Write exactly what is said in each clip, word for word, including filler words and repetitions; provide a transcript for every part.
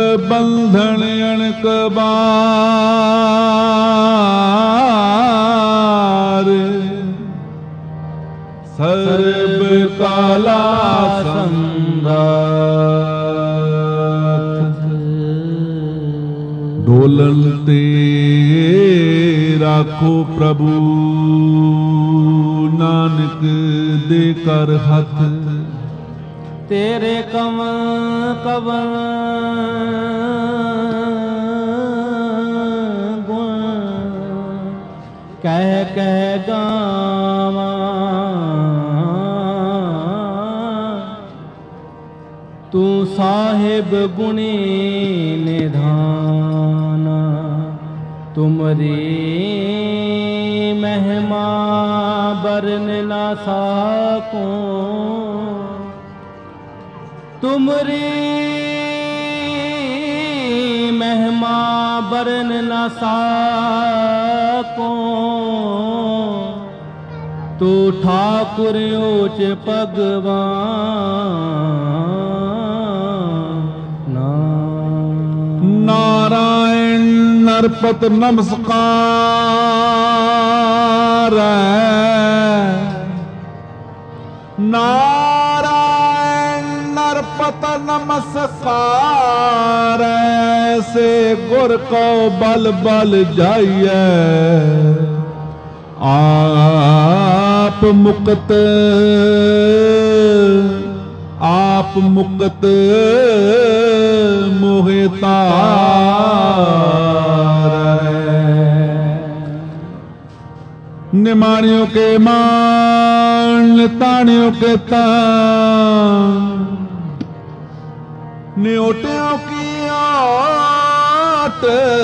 ਬੰਧਨ ਅਣਕ ਬਾਰ ਸਰਬ ਕਾਲਾ ਸੰਦਾਤ ਡੋਲਨ ਤੇ ਰਾਖੋ ਪ੍ਰਭੂ ਨਾਨਕ ਦੇ ਕਰ ਹੱਥ ਤੇਰੇ ਕਮਲ ਕਵਲ ਗੁਣ ਕਹਿ ਕਹਿ ਗਾਵਾਂ ਤੂੰ ਸਾਹਿਬ ਗੁਣੀ ਨਿਧਾਨ ਤੁਮਰੀ ਮਹਿਮਾ ਬਰਨ ਨਾ ਸਾਕੋ ਤੁਮਰੀ ਮਹਿਮਾ ਬਰਨ ਨਾ ਸਾਕੋ ਤੂੰ ਠਾਕੁਰ ਓਚ ਭਗਵਾਨ ਨਾਰਾਇਣ ਨਰਪਤ ਨਮਸਕਾਰ ਨਾਰਾਇਣ ਨਰਪਤ ਨਮਸਕਾਰ ਐਸੇ ਗੁਰ ਕੋ ਬਲ ਬਲ ਜਾਈਐ ਆਪ ਮੁਕਤ ਆਪ ਮੁਕਤ ਮੋਹਿ ਤਾਰੈ ਨਿਮਾਣਿਓ ਕੇ ਮਾਣ ਤਾਣਿਓ ਕੇ ਤਾਣ ਨਿਓਟਿਓ ਕੀ ਆਟ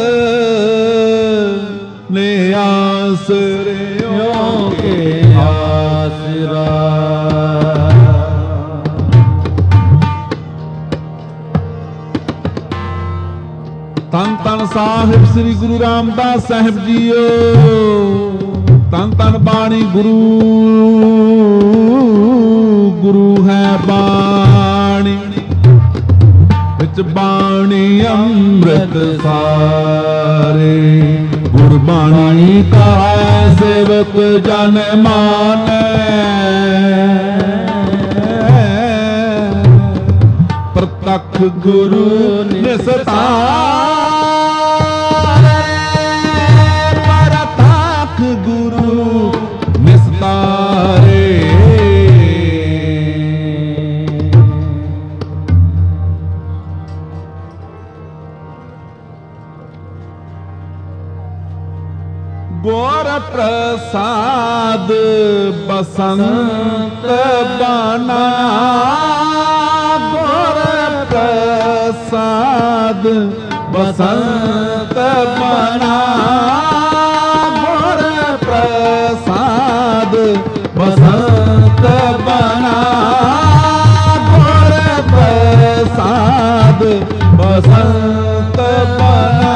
ਨੇ ਆਸਰਿਓ ਕੇ ਆਸਰਾ ਧੰਨ ਧੰਨ ਸਾਹਿਬ ਸ੍ਰੀ ਗੁਰੂ ਰਾਮਦਾਸ ਸਾਹਿਬ ਜੀਓ ਧੰਨ ਧੰਨ ਬਾਣੀ ਗੁਰੂ ਗੁਰੂ ਹੈ ਬਾਣੀ ਵਿੱਚ ਬਾਣੀ ਅੰਮ੍ਰਿਤ ਸਾਰੇ ਗੁਰਬਾਣੀ ਕਾ ਸੇਵਕ ਜਨ ਮਾਨੈ ਪ੍ਰਤੱਖ ਗੁਰੂ ਨਿਸਤਾਰੇ ਪ੍ਰਤੱਖ ਗੁਰੂ ਨਿਸਤਾਰੇ ਗੁਰ ਪ੍ਰਸਾਦ ਬਸੰਤ ਬਨਾ ਗੁਰ ਪ੍ਰਸਾਦ ਬਸੰਤ ਬਨਾ ਗੁਰ ਪ੍ਰਸਾਦ ਬਸੰਤ ਬਨਾ ਗੁਰ ਪ੍ਰਸਾਦ ਬਸੰਤ ਬਨਾ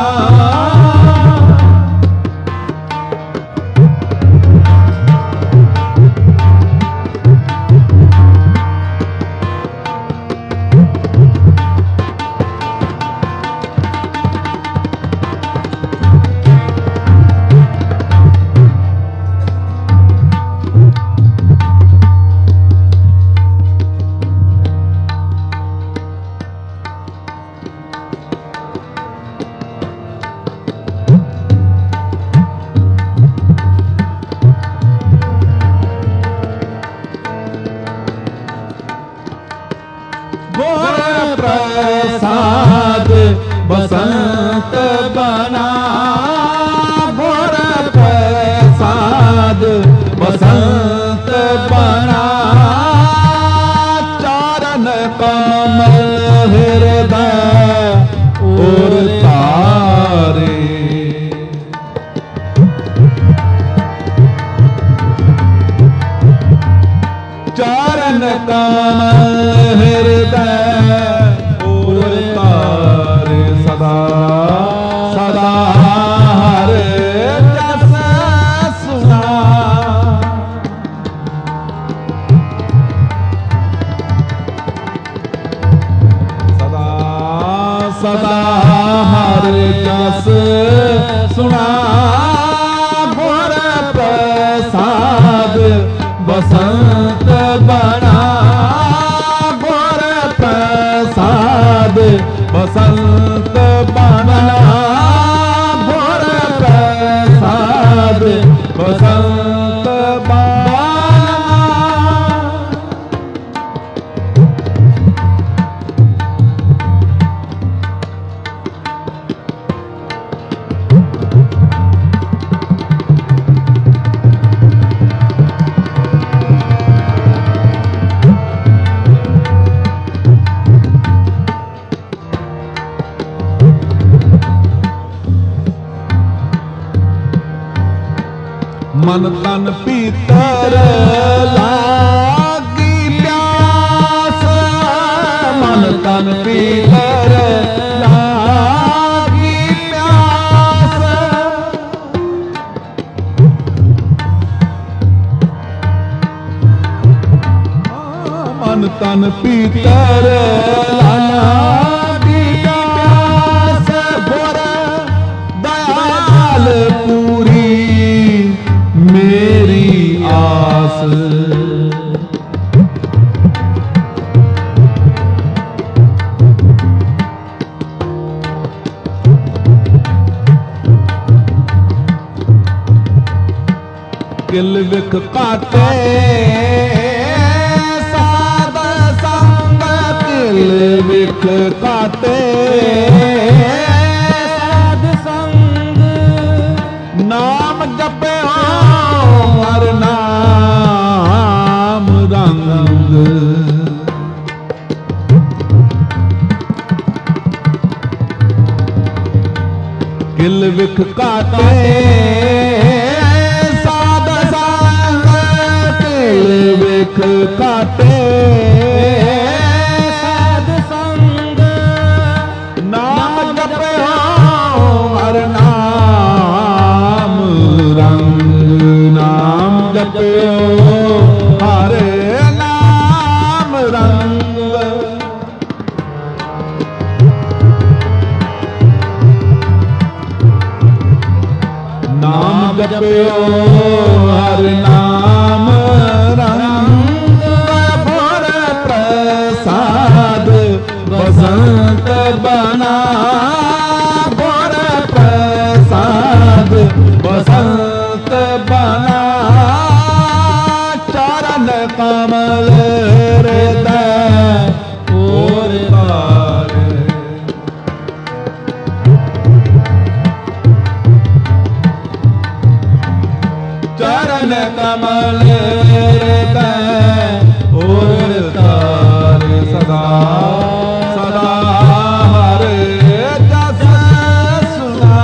सुना गुर प्रसाद बसंत बना गुर प्रसाद बसंत बना गुर प्रसाद बसंत बना। मन तन पीतर लागी प्यास मन तन पीतर लागी प्यास मन तन पीतर लागी प्यास गुर दयाल पूरी मेरी आस। किल विख काटे साध संग किल विख काटे साध संग नाम जपे हर नाम रंग। किल विख काटे साध संग किल विख काटे साध संग नाम जपे हर नाम रंग। नाम जपो हरे नाम रंग नाम जपो हरे नाम रंग। गुर प्रसाद बसंत बना गुर प्रसाद बसंत बना। चरण कमल हृदय और तारे चरण कमल हृदय और तारे सदा सदा हरे जस सुना।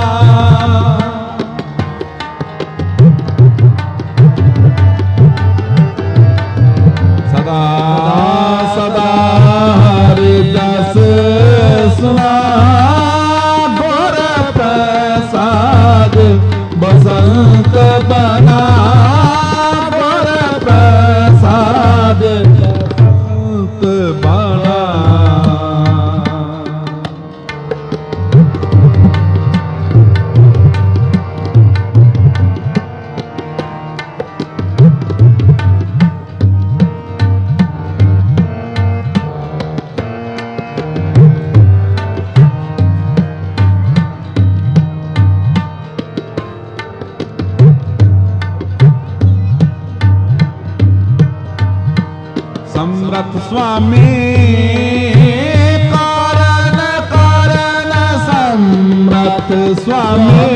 सदा सदा हरे जस सुना गुर प्रसाद बसंत बना गुर प्रसाद बसंत बना। समरथ स्वामी कारण कारण समरथ स्वामी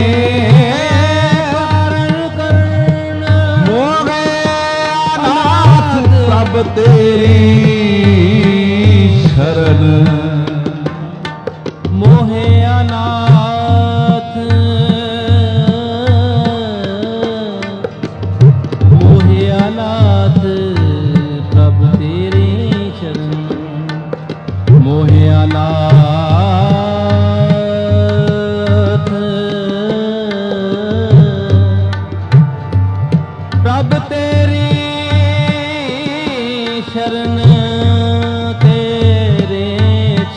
कारण कारण मोहे अनाथ प्रभ तेरी शरण मोहे अनाथ मोहे अनाथ मोहे अनाथ प्रभ तेरी शरण तेरे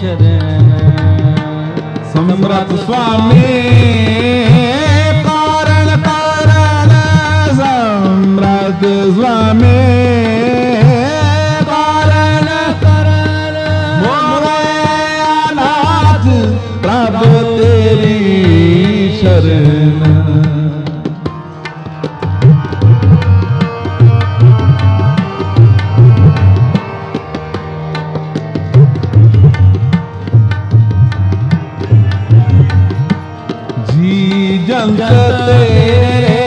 चरण। जी जंत तेरे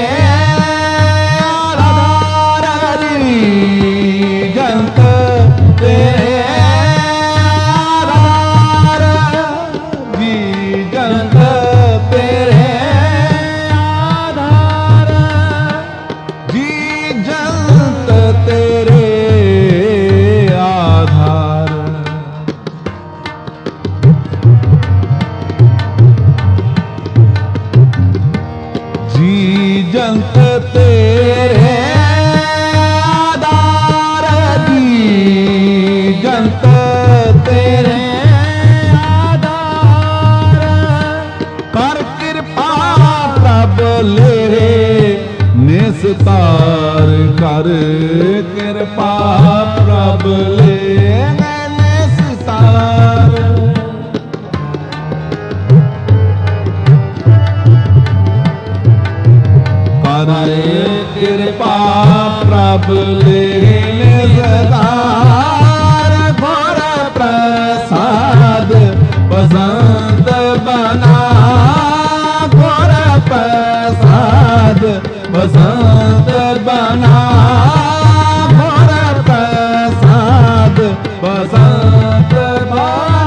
आधार, जी जंत तेरे आधार, जी जंत तेरे आधार, जी जंत तेरे आधार। जी जंत तेरे आधार, जी जंत तेरे आधार। कर कृपा प्रभ ले निस्तार, कर कृपा प्रभ ले निस्तार। करे कृपा प्रभ ले निस्तार। घोर प्रसाद बसंत बना, घोर प्रसाद बसंत बना, घोर प्रसाद बसंत बना।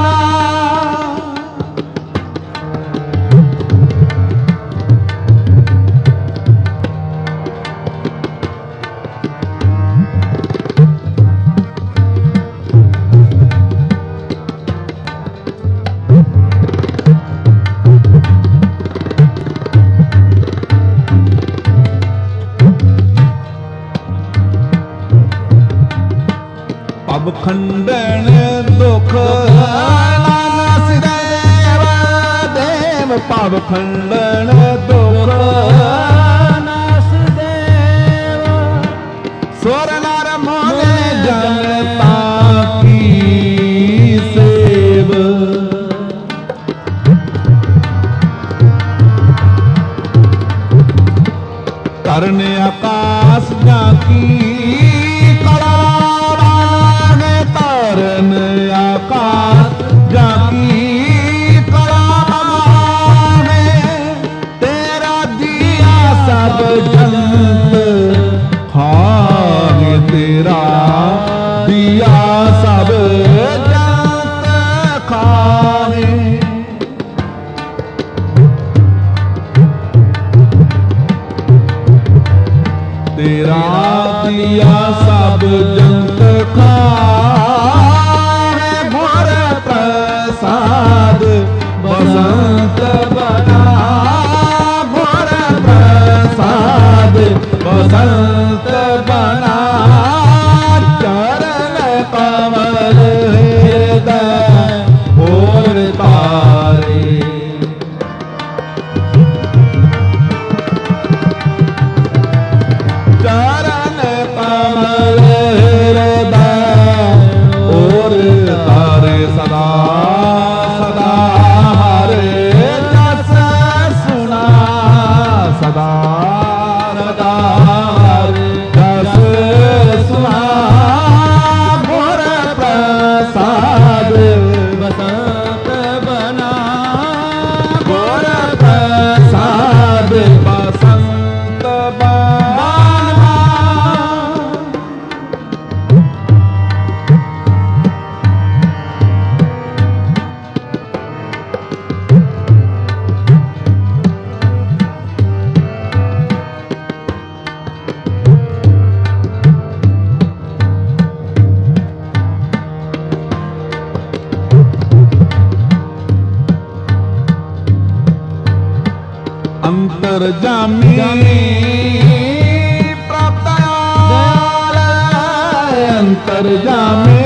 पब खंडन दुख नास देव देव, पब खंडन दुख नास देव। सुर नर मोने जनता की सेव, करने आकाश जाकी कला, तरन आकाश जाकी कला में। तेरा दिया सब जंत खाए, तेरा दिया सब जंत खाए। तेरा दिया सब जंत खाए। घोर प्रसाद बसंत बना, घोर प्रसाद बसंत बना। चरण कमल हृदय और तारे, चरण कमल हृदय और तारे। सदा सदा हरे जस सुना, सदा सदा हरे जस सुना। घोर प्रसाद बसंत बना, घोर प्रसाद बसंत बना। अंतर्जामी प्राप्त दयाल, अंतर्जामी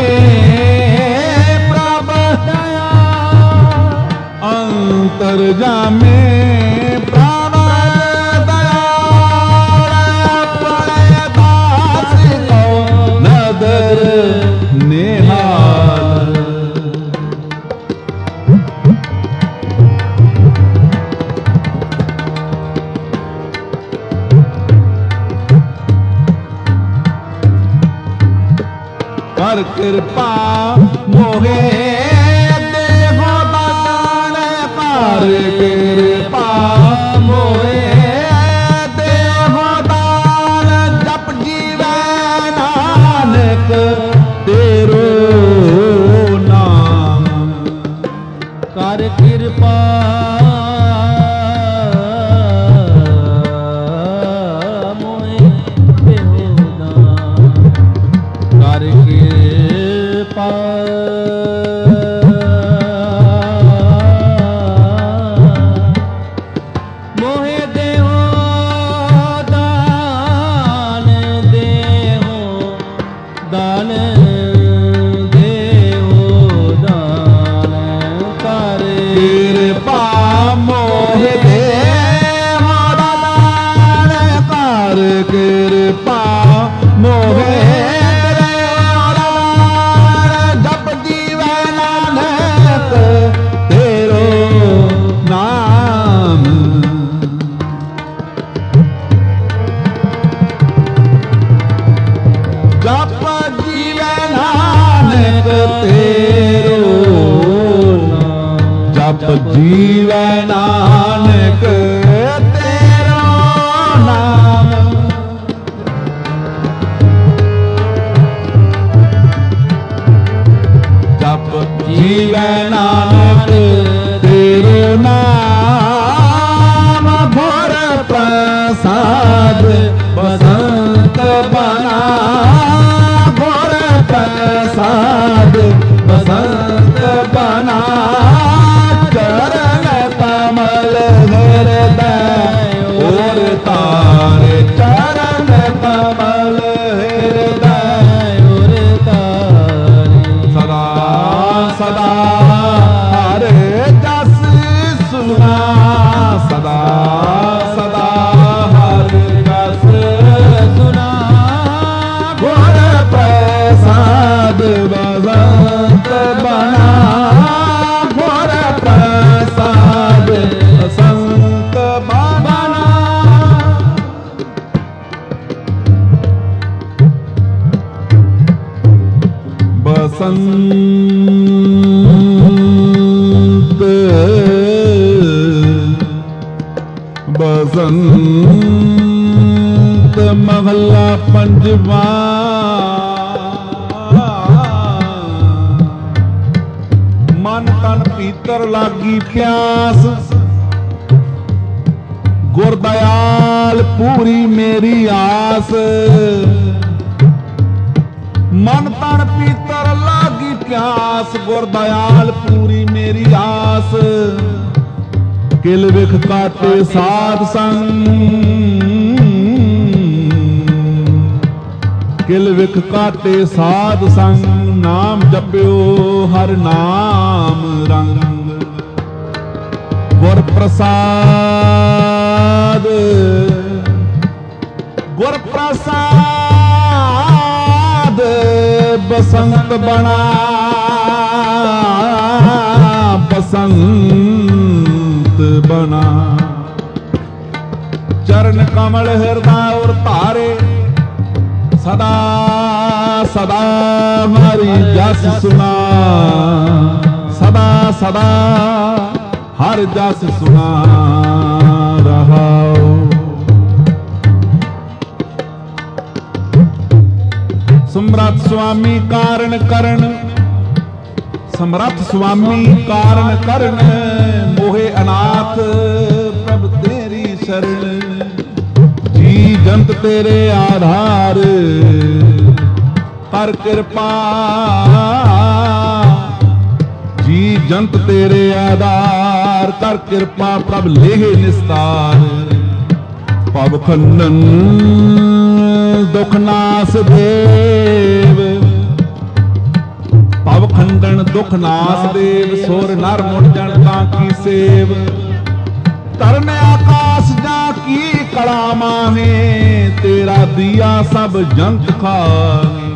प्राप्त दयाल, अंतर्जामी प्राप्त दयाल। अपने दास को नदर निहाल, ਕਰ ਕਿਰਪਾ ਮੋਹੇ ਦੇਹੋ ਦਾਨ ਕਰ ਕਿਰਪਾ ਮੋਹੇ ਦੇਹੋ ਦਾਨ ਜਪ ਜੀਵੈ ਨਾਨਕ ਤੇਰੋ ਨਾਮ ਕਰ ਕਿਰਪਾ ਮੋਹਿ ਦੇਹੋ ਦਾਨ ਦੇਹੋ ਦਾਨ ਦੇਹੋ ਦਾਨ ਕਰ ਕਿਰਪਾ ਮੋਹਿ ਦੇਹੋ ਦਾਨ ਕਰ ਕਿਰਪਾ ਮੋਹਿ ਜੀਵੈ ਨਾਨਕ ਤੇਰਾ ਨਾਮ ਜਪ ਜੀਵੈ ਨਾਨਕ ਤੇਰਾ ਨਾਮ ਭਰ ਪ੍ਰਸਾਦ ਬਸੰਤ ਬਨਾ ਭਰ ਪ੍ਰਸਾਦ ਬਸੰਤ ਬਨਾ ਚਰਨ ਕਮਲ ਹਿਰਦੈ ਔਰ ਤਾਰੇ ਚਰਨ ਕਮਲ ਹਿਰਦੈ ਔਰ ਤਾਰੇ ਸਦਾ ਸਦਾ ਹਰ ਜਸ ਸੁਨਾ ਸਦਾ ਸਦਾ ਹਰ ਜਸ ਸੁਨਾ ਗੁਰ ਪ੍ਰਸਾਦ ਬਸੰਤ ਬਨਾ ਪ੍ਰਸਾਦ ਸੰਤ ਬਨਾ ਬਸੰਤ ਬਸੰਤ ਮਹਲਾ ਪੰਜਵਾ ਮਨ ਤਨ ਪੀਤਰ ਲਾਗੀ ਪਿਆਸ ਗੁਰ ਦਇਆਲ ਪੂਰੀ ਮੇਰੀ ਆਸ ਮਨ ਤਨ ਪੀਤਰ ਲਾਗੀ ਪਿਆਸ ਗੁਰ ਦਇਆਲ ਪੂਰੀ ਮੇਰੀ ਆਸ ਕਿਲ ਵਿਖ ਕਾਟੇ ਸਾਧ ਸੰਗ ਕਿਲ ਵਿਖ ਕਾਟੇ ਸਾਧ ਸੰਗ ਨਾਮ ਜਪਿਓ ਹਰ ਨਾਮ ਰੰਗ ਗੁਰ ਪ੍ਰਸਾਦ ਗੁਰ ਪ੍ਰਸਾਦ ਬਸੰਤ ਬਣਾ ਬਸੰਤ ਬਣਾ ਚਰਨ ਕਮਲ ਹਿਰਦਾ ਔਰ ਧਾਰੇ ਸਦਾ ਸਦਾ ਹਰੀ ਜਸ ਸੁਨਾ ਸਦਾ ਸਦਾ ਹਰ ਜਸ ਸੁਨਾ ਰਹਾਉ ਸਮਰੱਥ ਸੁਆਮੀ ਕਾਰਨ ਕਰਨ ਸਮਰੱਥ ਸੁਆਮੀ ਕਾਰਨ ਕਰਨ ਮੋਹਿ ਅਨਾਥ ਪ੍ਰਭ ਤੇਰੀ ਸ਼ਰਨ ਜੀ ਜੰਤ ਤੇਰੇ ਆਧਾਰ ਕਰ ਕਿਰਪਾ ਜੀ ਜੰਤ ਤੇਰੇ ਆਧਾਰ ਕਰ ਕਿਰਪਾ ਪ੍ਰਭ ਲੇਹ ਨਿਸਤਾਰ ਭਵ ਖੰਡਨ ਦੁਖ ਨਾਸ ਦੇਵ ਭਵ ਖੰਡਨ ਦੁਖ ਨਾਸ ਦੇਵ ਸੁਰ ਨਰ ਮੁੜ ਜਨ ਤਾਂ ਕੀ ਸੇਵ ਤਰਨ ਆਕਾਸ਼ ਜਾ ਕੀ ਕਲਾ ਮਾਹੇ ਤੇਰਾ ਦੀਆ ਸਭ ਜੰਤ ਖਾਹੇ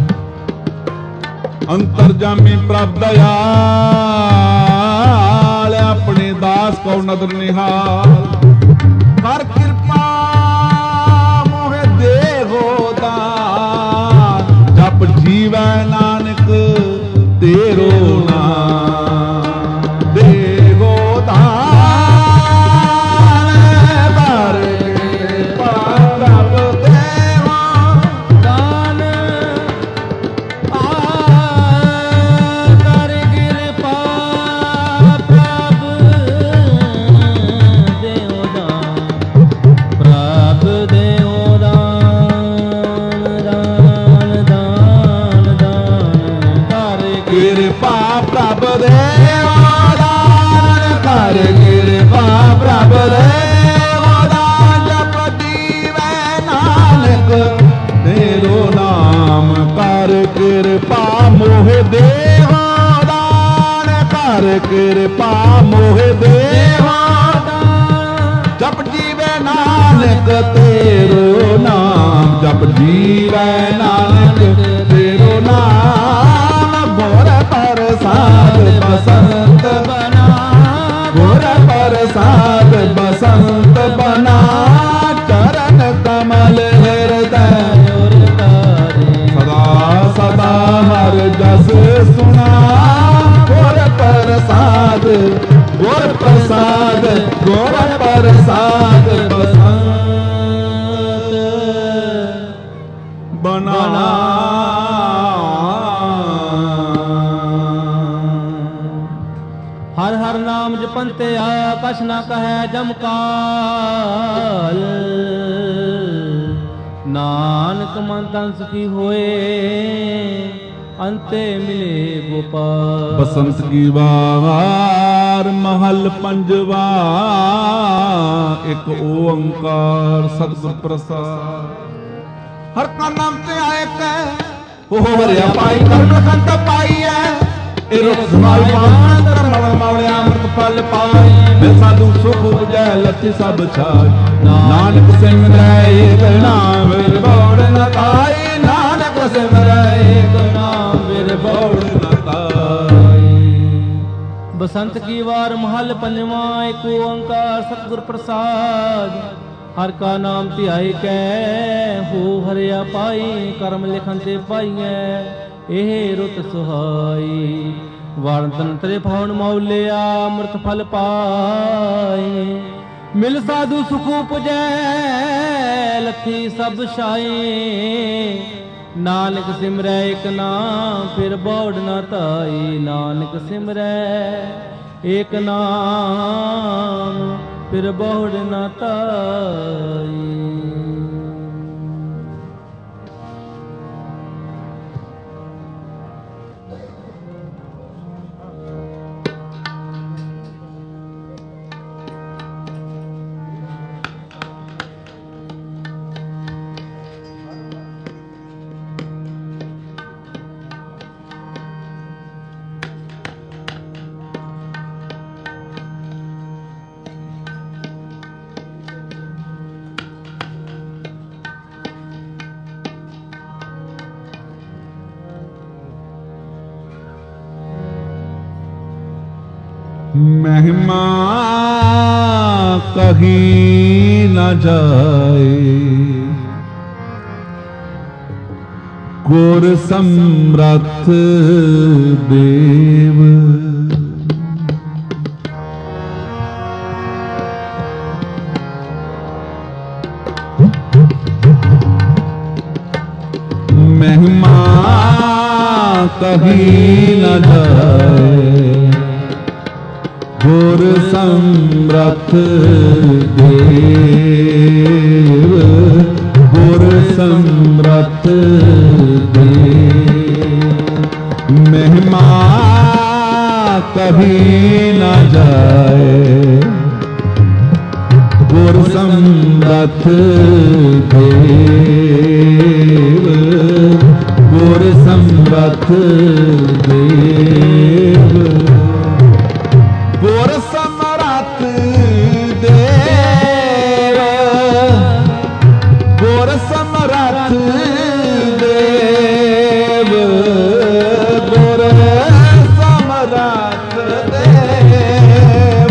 ਅੰਤਰਜਾਮੀ ਪ੍ਰਭ ਦਇਆਲ ਆਪਣੇ ਦਾਸ ਕੋ ਨਦਰ ਨਿਹਾਲ ਕਰ ਕਿਰਪਾ ਮੋਹਿ ਦੇਹੋ ਦਾਨ ਜਪ ਜੀਵੈ ਨਾਨਕ ਕਰ ਕਿਰਪਾ ਮੋਹਿ ਦੇਵਾ ਦਾਨ, ਕਰ ਕਿਰਪਾ ਮੋਹਿ ਦੇਵਾ ਦਾਨ। ਜਪ ਜੀਵੇ ਨਾਨਕ ਤੇਰੋ ਨਾਮ, ਜਪ ਜੀਵੇ ਨਾਨਕ ਤੇਰੋ ਨਾਮ। ਗੁਰ ਪ੍ਰਸਾਦ ਬਸੰਤ ਬਨਾ, ਗੁਰ ਪ੍ਰਸਾਦ ਬਸੰਤ ਬਨਾ। ਚਰਨ ਕਮਲ ਹਿਰਦੈ ਸਦਾ ਸਦਾ ਹਰ ਜਸ ਸੁਣਾ। ਗੁਰ ਪ੍ਰਸਾਦ, ਗੁਰ ਪ੍ਰਸਾਦ, ਗੁਰ ਪ੍ਰਸਾਦ ਬਸੰਤ ਬਨਾ। ਹਰ ਹਰ ਨਾਮ ਜਪੰਤੇ ਆਕਾਸ਼ ਨਾ ਕਹੈ ਜਮ ਕਾਲ। ਨਾਨਕ ਮਨ ਤਨ ਸੁਖੀ ਹੋਏ ਅੰਤੇ ਮਿਲੇ ਗੋਪਾਲ। ਬਸੰਤ ਕੀ ਵਾਰ ਮਹਲ ਪੰਜਵਾ, ਇੱਕ ਓੰਕਾਰ ਸਤਿਗੁਰ ਪ੍ਰਸਾਦ। ਹਰ ਕਾ ਨਾਮ ਤੇ ਆਏ ਕੈ ਉਹ ਹਰਿਆ ਪਾਈ, ਕਰਮ ਸੰਤ ਪਾਈਐ। ਇਹ ਰੁਖ ਸਮਾਈ ਪਾਵਨ ਕਰਮ ਮੌਲਿਆ ਅੰਮ੍ਰਿਤ ਫਲ ਪਾਈ। ਮਿਲ ਸਾਧੂ ਸੁਖ ਉਪਜੈ ਲੱਥੀ ਸਭ ਛਾਈ। ਨਾਨਕ ਸਿਮਰੈ ਏਕ ਨਾਮ ਵਿਰ ਬੋੜ ਨ ਪਾਈ। ਨਾਨਕ ਸਿਮਰੈ ਏਕ ਨਾਮ ਵਿਰ ਬੋੜ ਨ ਪਾਈ। ਬਸੰਤ ਕੀ ਵਾਰ ਮਹਲ ਪੰਜਵਾ, ਏਕ ਓੰਕਾਰ ਸਤਿਗੁਰ ਪ੍ਰਸਾਦ। ਹਰ ਕਾ ਨਾਮ ਧਿਆਏ ਕੈ ਹੋ ਹਰਿਆ ਪਾਈ। ਕਰਮ ਲਿਖਨ ਤੇ ਪਾਈਐ ਇਹ ਰੁਤ ਸੁਹਾਈ। ਵਰਤਨ ਤੇਰੇ ਭਾਵਨ ਮੌਲਿਆ ਅੰਮ੍ਰਿਤ ਫਲ ਪਾਏ। ਮਿਲ ਸਾਧੂ ਸੁਖ ਉਪਜੈ ਲੱਥੀ ਸਭ ਛਾਈ। ਨਾਨਕ ਸਿਮਰੈ ਇਕ ਨਾਮ ਫਿਰ ਬੋੜ ਨਾ ਧਾਈ। ਨਾਨਕ ਸਿਮਰੈ ਇਕ ਨਾਮ ਫਿਰ ਬੋੜ ਨਾ ਧਾਈ। ਮਹਿਮਾ ਕਹੀ ਨਾ ਜਾਏ। ਗੁਰ ਸਮਰੱਥ ਦੇਵ ਮਹਿਮਾ ਕਹੀ ਨਾ ਜਾਏ। ਗੁਰ ਸਮਰੱਥ ਦੇਵ, ਗੁਰ ਸਮਰੱਥ ਦੇਵ। ਮਹਿਮਾ ਕਹੀ ਨਾ ਜਾਏ। ਗੁਰ ਸਮਰੱਥ ਦੇਵ, ਗੁਰ ਸਮਰੱਥ ਦੇਵ। ਗੁਰ ਸਮਰੱਥ ਦੇਵ, ਗੁਰ ਸਮਰੱਥ ਦੇਵ, ਗੁਰ ਸਮਰੱਥ ਦੇਵ,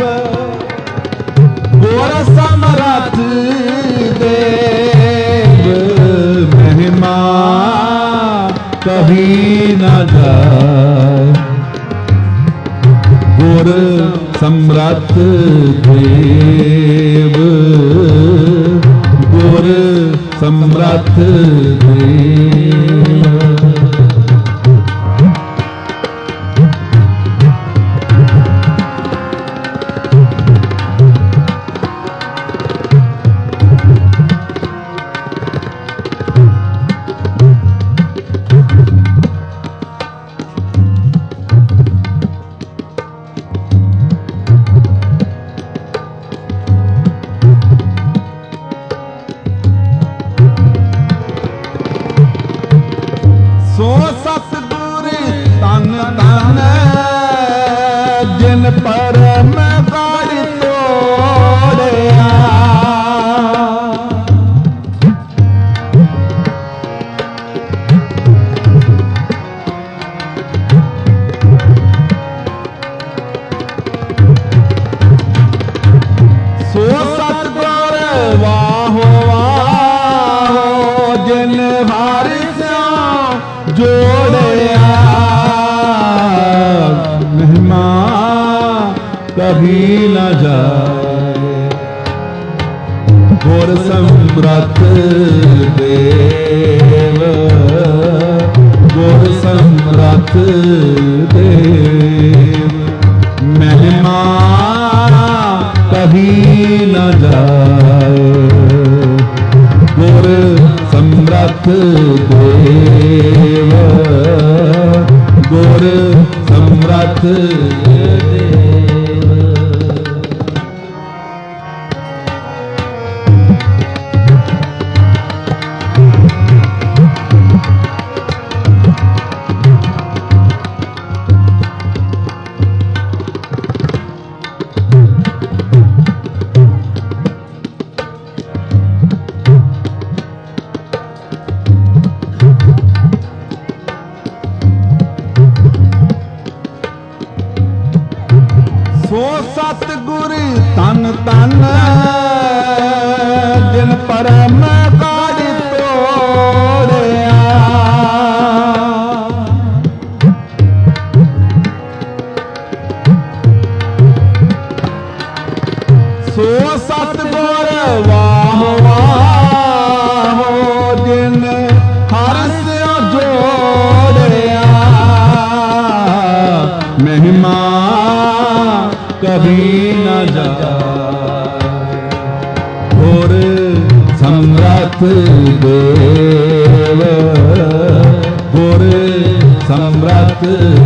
ਗੁਰ ਸਮਰੱਥ ਦੇਵ। ਮਹਿਮਾ ਕਹੀ ਨਾ ਜਾਏ। ਗੁਰ ਸਮਰੱਥ ਦੇਵ, ਗੁਰ ਸਮਰੱਥ ਦੇਵ। जिन परम गढ़ तोड़िया। सो सतगुर वाहो वाहो जिन हर स्यों जोड़िया। महिमा कभी न जाए गुर समरथ देव, गुर समरथ देव। महिमा कभी न जाए गुर समरथ देव, गुर समरथ देव। सो सतगुर तन तन जिन परम गढ़ तोड़िया। सो सतगुर वाहो वाहो जिन हर स्यों जोड़िया। महिमा कभी न जाए गुर समरथ देव, गुर समरथ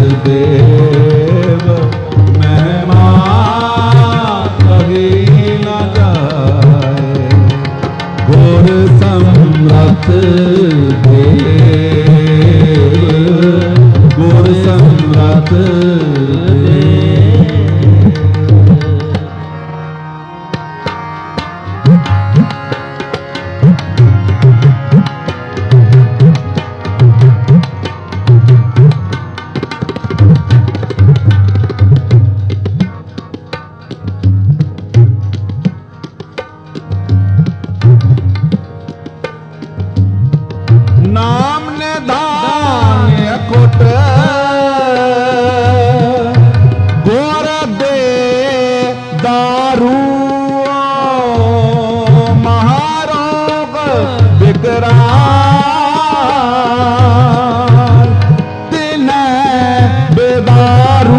देव। महिमा कभी न जाए गुर समरथ देव, गुर समरथ देव। नाम निधान अकुट गोर दे दारू। महारोग विकराल तिन बेदारू।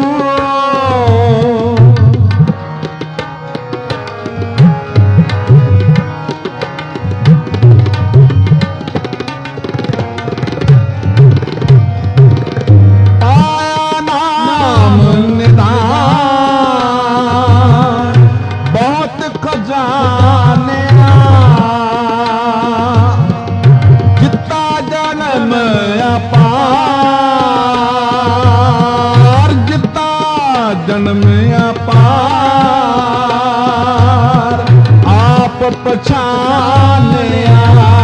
जन्म अपार आप पछानिया।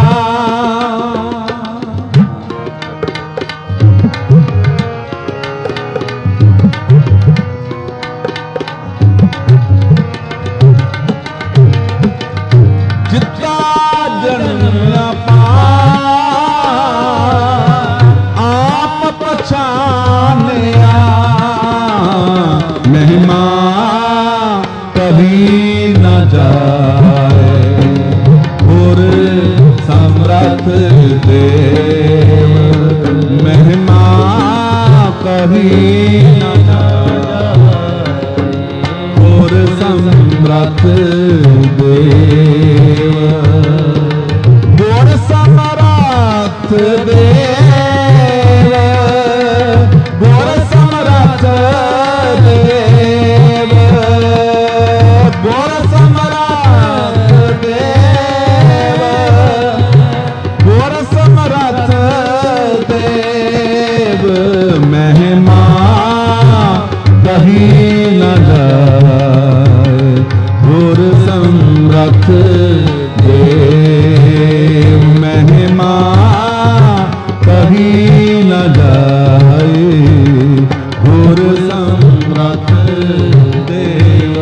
जितना जन्म अपार आप पछानिया। महिमा कभी न जाए गुर समरथ देव। महिमा कभी न जाए गुर समरथ देव, गुर समरथ देव, गुर समरथ देव, गुर समरथ देव, गुर समरथ देव। महिमा कहीं न देव महिमा कही न जाए घोर समर्थ देव।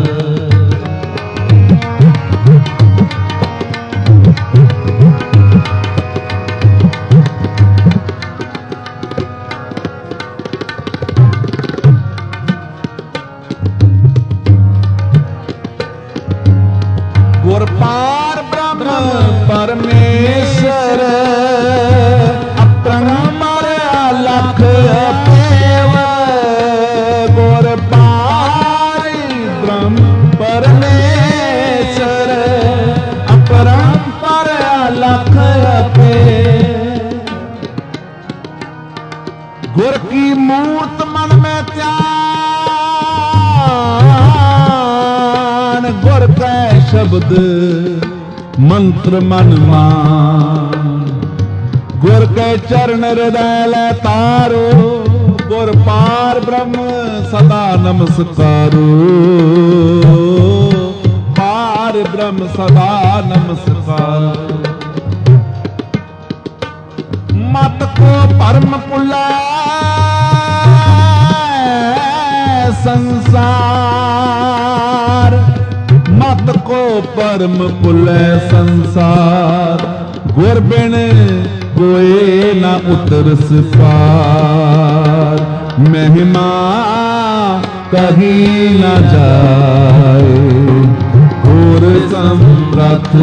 गुर पार ब्रह्म परमेश्वर अपरंपर अलख देव। गुर पार ब्रह्म परमेश्वर अपरंपर अलख देव। गुर की मूर्त मन में ध्यान गुर कै शब्द मंत्र मन मान। गुर के चरण हृदय लै तारो गुर पार ब्रह्म सदा नमस्कारो। पार ब्रह्म सदा नमस्कारो। मत को परम पुला संसार। मत को परम पुलै संसार। गुर बिन कोई न उतरस पार। महिमा कही न जाए घोर समर्थ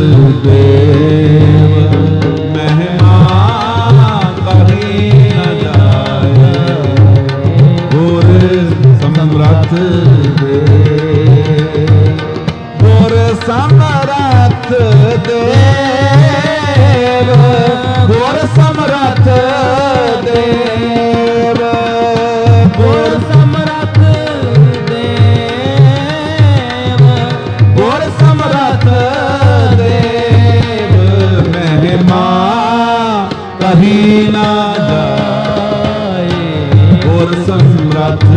देव। महिमा कही न जाए घोर समर्थ देव। घोर समर्थ देव। घोर समर्थ देव। घोर समर्थ देव। घोर समर्थ देव। महिमा कही न जाए घोर समर्थ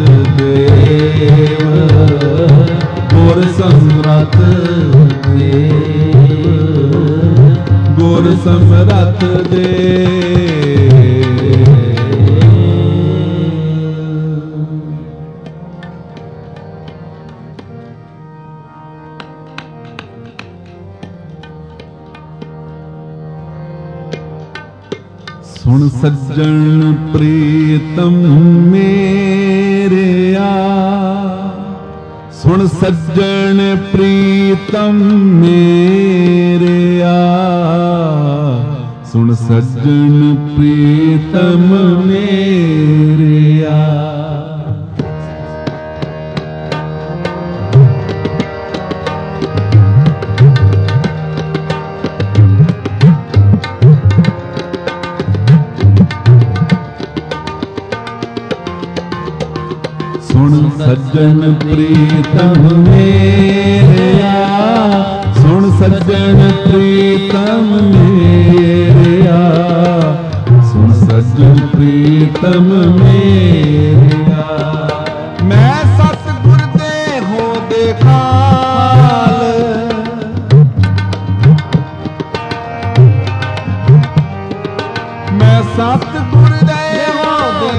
देव। घोर समर्थ देव। घोर समर्थ देव। सुन सज्जन प्रीतम मेरेया। सुन सज्जन प्रीतम मेरेया। सुन सज्जन प्रीतम मेरेया। सुन सज्जन प्रीतम मेरेया। सुन सज्जन प्रीतम मेरेया। सुन सज्जन प्रीतम मेरेया। मैं सतगुर दे हो देखाल। मैं सतगुर दे हो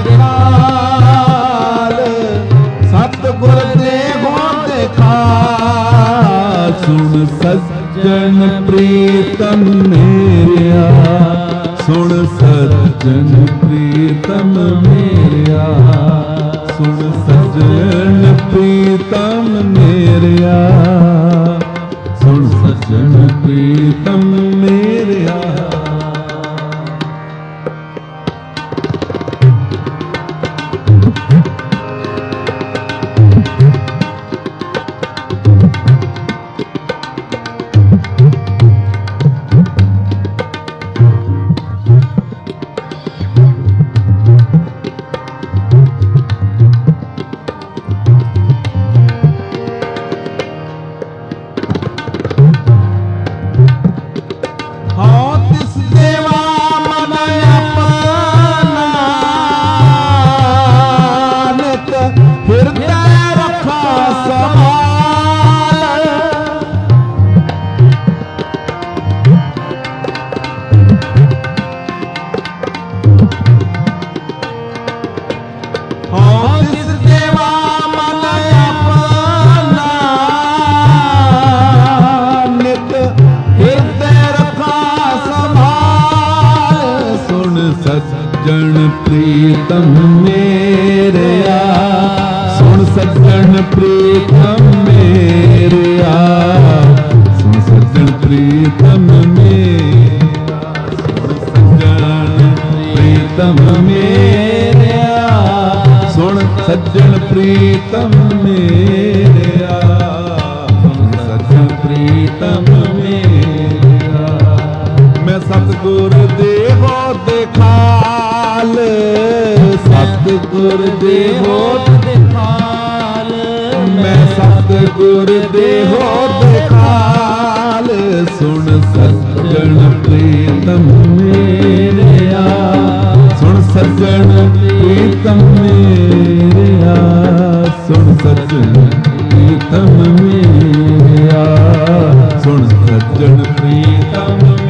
देखाल। सतगुर देहो देखा। सुन सज्जन प्रीतम मेरेया। सुन सज्जन प्रीतम मेरेया। सुन सज्जन प्रीतम मेरेया। सुन सज्जन प्रीतम मेरेया। सज्जन प्रीतम मेरा, सुन सज्जन प्रीतम मेरा, सुन सज्जन प्रीतम मेरा, सुन सज्जन प्रीतम मेरा। मैं सतगुर देहो दिखाल, सतगुर देहो दिखाल, मैं सतगुर देहो दिखाल, सुन सज्जन प्रीतम मेरा, सुन सज्जन प्रीतम मेरा, सुन सज्जन प्रीतम मेरा, सुन सज्जन प्रीतम मेरा।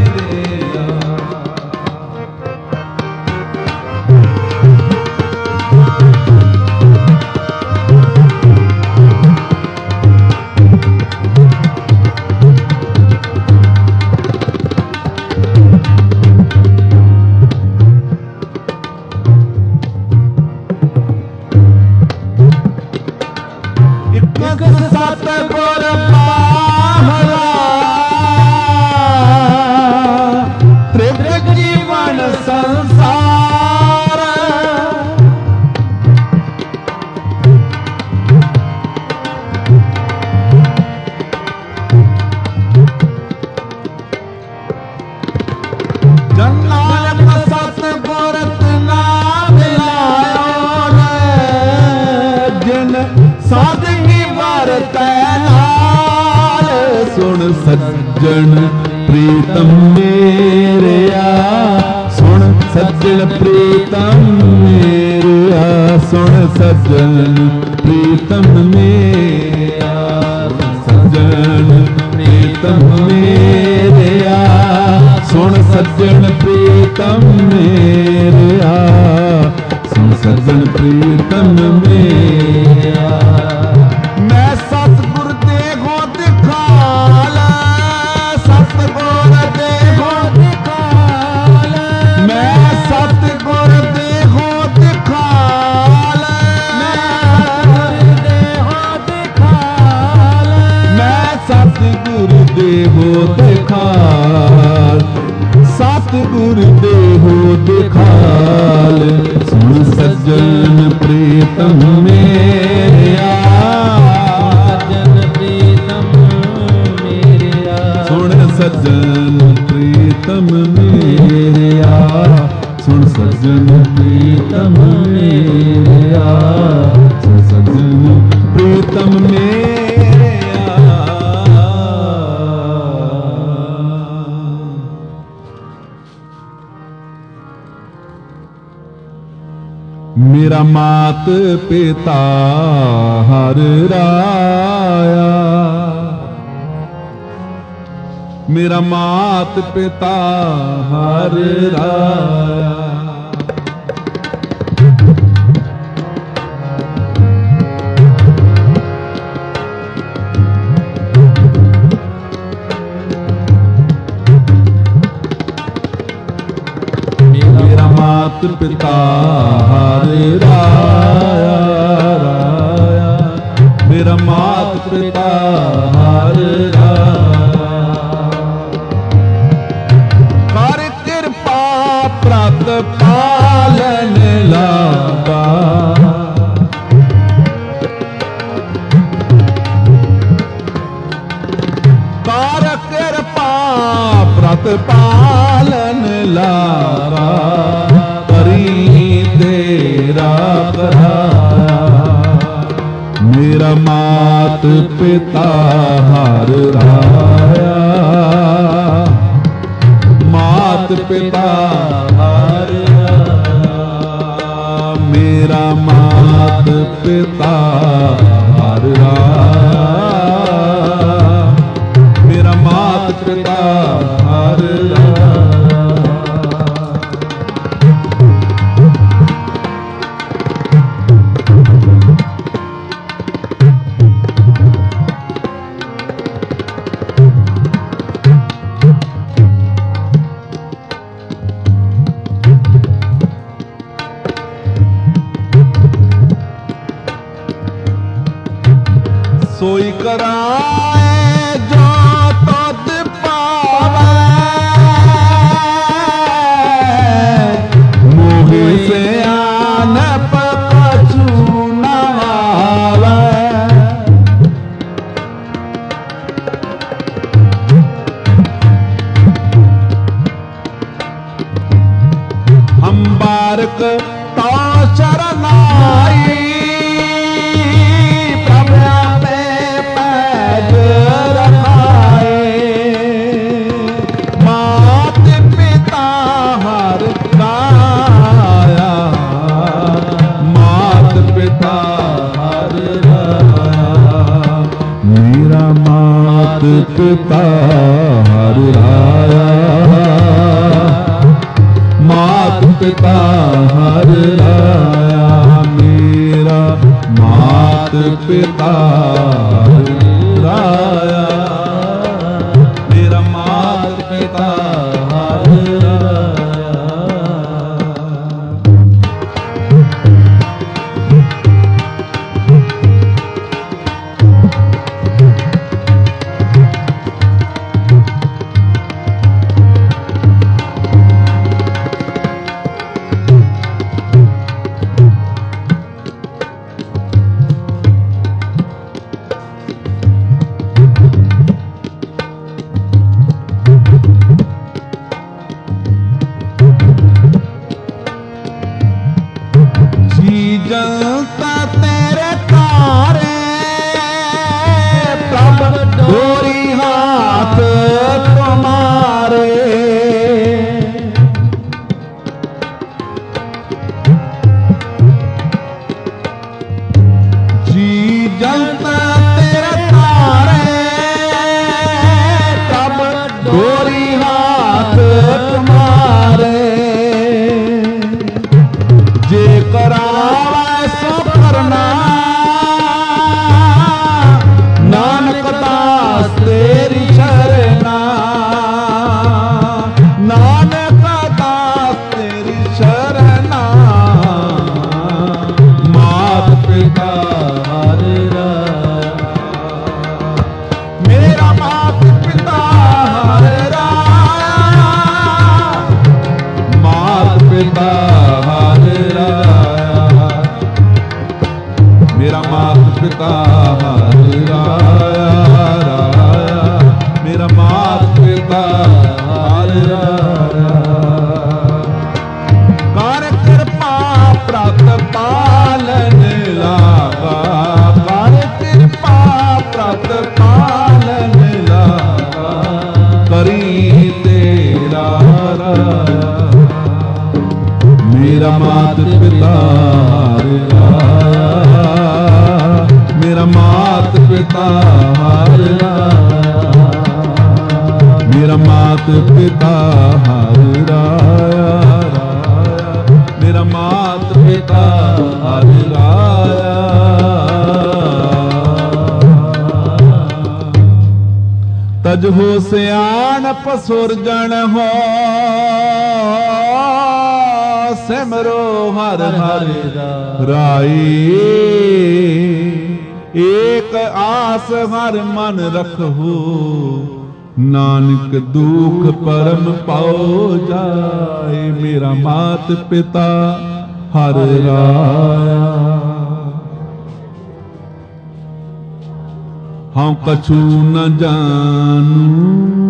सज्जन प्रीतम मेरा, सुन सज्जन प्रीतम मेरा, सुन सज्जन प्रीतम मेरा, सज्जन प्रीतम मेरा, सुन सज्जन प्रीतम मेरा, सुन सज्जन प्रीतम मेरा। मैं सतगुर देहो दिखाल, सतगुर देहो दिखाल, मैं सतगुर देहो दिखाल, मैं देहो दिखाल, मैं सतगुर देहो दिखाल, सतगुर देहो दिखाल, सुन सज्जन प्रीतम मेरा, सज्जन प्रीतम मेरा, सुन सज्जन प्रीतम मेरा, सुन सज्जन प्रीतम मेरा। मेरा मात पिता हर राया, मेरा मात पिता हर राया, मेरा मात पिता हर राया, राया, मेरा मात पिता हर राया। प्रत पालन लागा, कार कृपा प्रत पालन लागा, करी तेरा कराया। मेरा मात पिता हर राया, मात पिता हर राया, मेरा मात पिता हर राया, मेरा मात पिता हर राया। सोई कराए जो तुद पावे मोहे से आन पकछु न आवे हम बारक तो शरनाई पिता हर राया मात पिता हर राया मेरा मात पिता हर राया मेरा मात पिता हर राया जनता तेरे तारे प्रभ डोरी हाथ तुम्हारे जी जनता तेरे तारे प्रभ डोरी हाथ तुम्हारे जे करा नानक दास तेरी शरणा नानक दास तेरी शरणा मात पिता हर राया मेरा मात पिता हर राया मात पिता हर राया मेरा मात पिता हर राया राया मेरा मात पिता हर राया कर कृपा प्राप्त पालन लागा कर कृपा प्राप्त पालन लागा करी तेरा राया मेरा मात पिता हर राया मेरा मात पिता हर राया मेरा मात पिता हर राया राया मेरा मात पिता हर राया तज हो सियाणप सुरजन हो सिमरो हर हर राई एक आस हर मन रखो नानक दुख परम पाओ जाए मेरा मात पिता हर राया हम कछु न जानू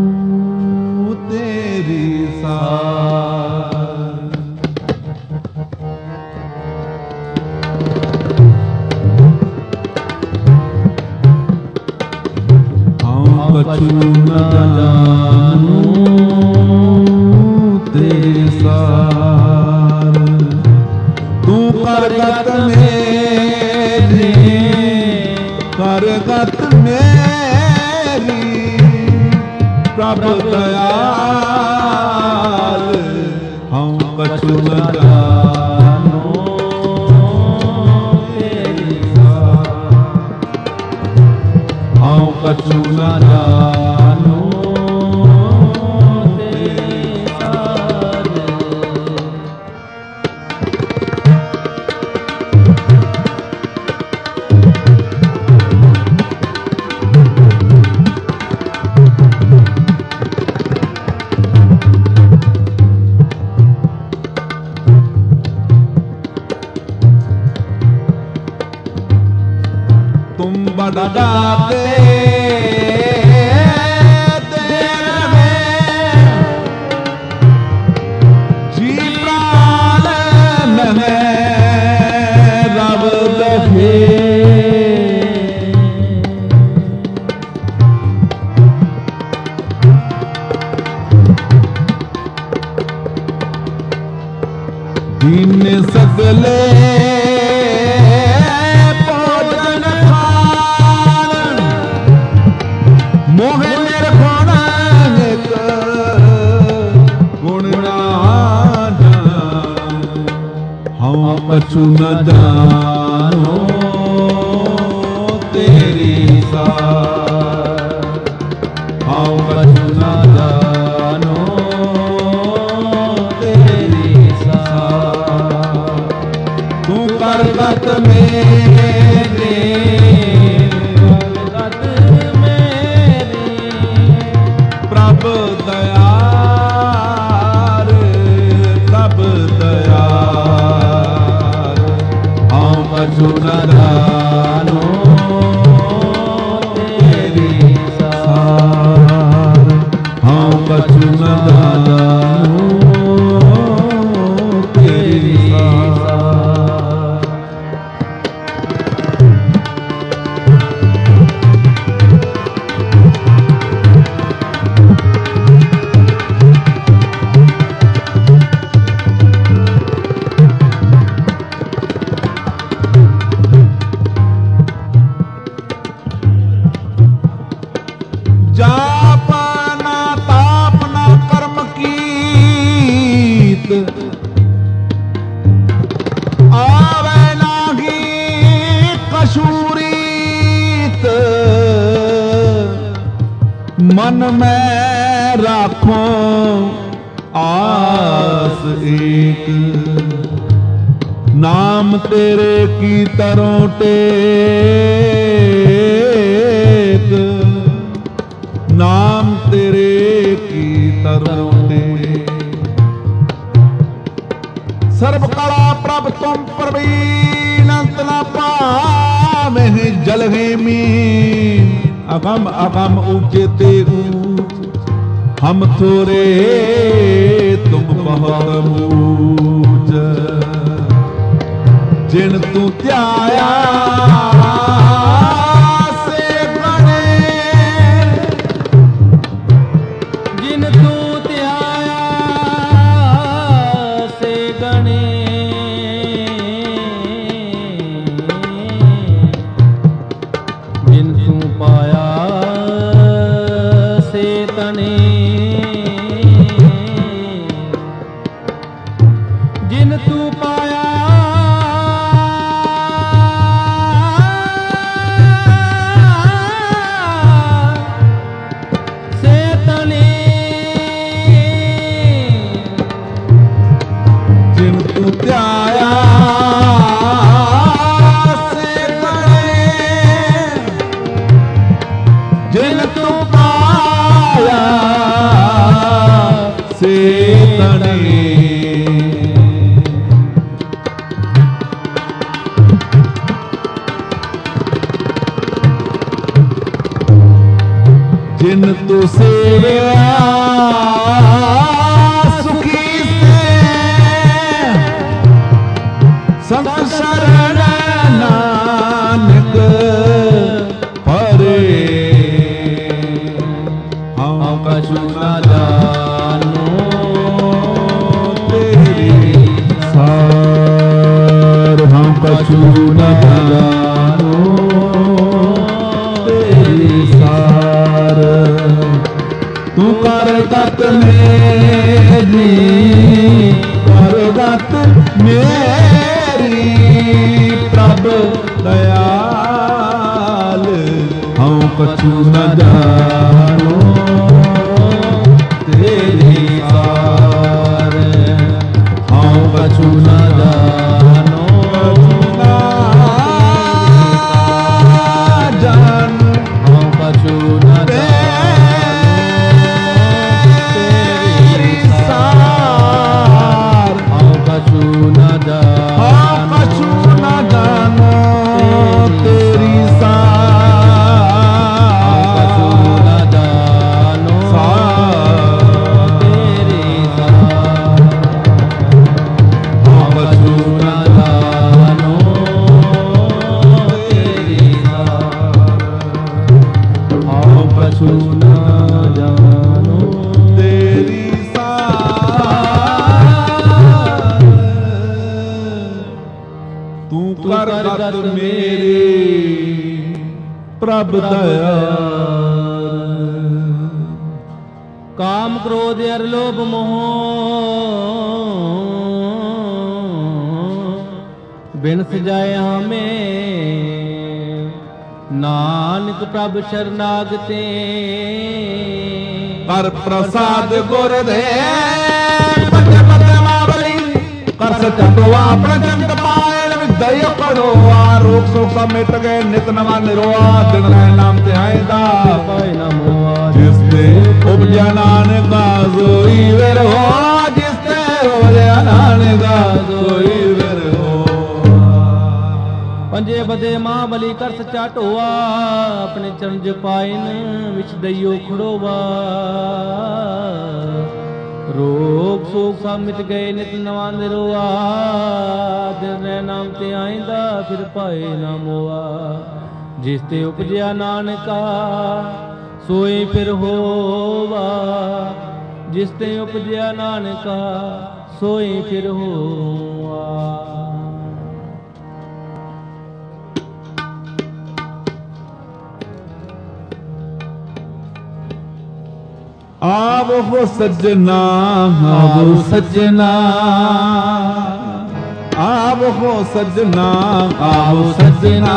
तेरी सार कछु न जानू तेरी सार तू करगत मेरी करगत मेरी प्रभु दयाल हम कछु न जानू तेरी सार हम कछु न जानू तेरी सार न जाते दीन सगले भोजन खान मोह निर्गुण एक गुण ना जान हम कछु न जानो तेरी सार हम कछु न जानो करगत मेरे करगत मेरे प्रभ दयाल प्रभ दयाल हम कछु न जानो तेरी सार हम कछु न जानो तेरी जापना तापना कर्म कीत आवे नागी कसूरीत मन में राखो आस एक नाम तेरे की तरों टेक नाम तेरे की तरों सर्व कला प्रभ तुम प्रवीण अंत न पावे जल हेमी अगम अगम ऊंचे ऊंच हम थोरे तुम बहुत ऊंच जिन तू त्याया जिन तू पाया से तने जिन तू त्याया से तने जिन तू पाया से तने जिन तू सेवा सुखी से संत शरण नानक परे हम कछु न जानो तेरी सार हम कछु न जानो तेरी सार तू करगत मेरी करगत मेरी प्रभ दयाल हम कछु न जानो तेरी सार हम कछु न जानो जानो हम कछु न कछु न जानो तेरी सार ਭਗਤ ਮੇਰੇ ਪ੍ਰਭ ਦਇਆਲ। ਕਾਮ ਕ੍ਰੋਧ ਅਰ ਲੋਭ ਮੋਹ ਬਿਨ ਸਜਾਏ ਹਮੇ ਨਾਨਕ ਪ੍ਰਭ ਸ਼ਰਨਾਗਤੇ। ਕਰ ਪ੍ਰਸਾਦ ਗੁਰ ਦੇ ਪਤੇ ਪਤੇ ਮਾਵਲੀ ਕਰ ਸਚੋ ਆਪਣਾ ਜੰਤ ਪਾਇਲ ਵਿਦਈ ਪੜੋਆ। ਰੋਗ ਸੋਗ ਸਭ ਮਿਟ ਗਏ ਨਿਤ ਨਵਾਂ ਨਿਰੋਆ। ਦਿਨ ਰਹਿ ਨਾਮ ਤੇ ਆਇਦਾ ਪਾਇ ਨਾ ਮੋਆ। ਜਿਸ ਤੇ ਉਪਜਿਆ ਨਾਨਕਾ ਸੋਈ ਵਿਰ ਹੋ। ਜਿਸ ਤੇ ਉਪਜਿਆ ਨਾਨਕਾ ਸੋਈ ਵਿਰ ਹੋ। ਪੰਜੇ ਬਦੇ ਮਾਂ ਬਲੀ ਕਰ ਸਚਾ ਢੋਆ। ਆਪਣੇ ਚਰਨ ਜਪਾਇਨ ਵਿੱਚ ਦਈਓ ਖੜੋਵਾ। ਰੋਗ ਸੋਗ ਸਭ ਮਿਟ ਗਏ ਨਿਤ ਨਵਾਂ ਨਿਰੋਆ। ਦਿਨ ਰਹਿ ਨਾਮ ਤੇ ਆਇਂਦਾ ਫਿਰ ਪਾਏ ਨਾ ਮੋਆ। ਜਿਸ ਤੇ ਉਪਜਿਆ ਨਾਨਕਾ ਸੋਈ ਫਿਰ ਹੋਵਾ। ਜਿਸ ਤੇ ਉਪਜਿਆ ਨਾਨਕਾ ਸੋਈ ਫਿਰ ਹੋਵਾ। ਆਵੋ ਸੱਜਣਾ ਆਵੋ ਸੱਜਣਾ ਆਵੋ ਸੱਜਣਾ ਆਵੋ ਸੱਜਣਾ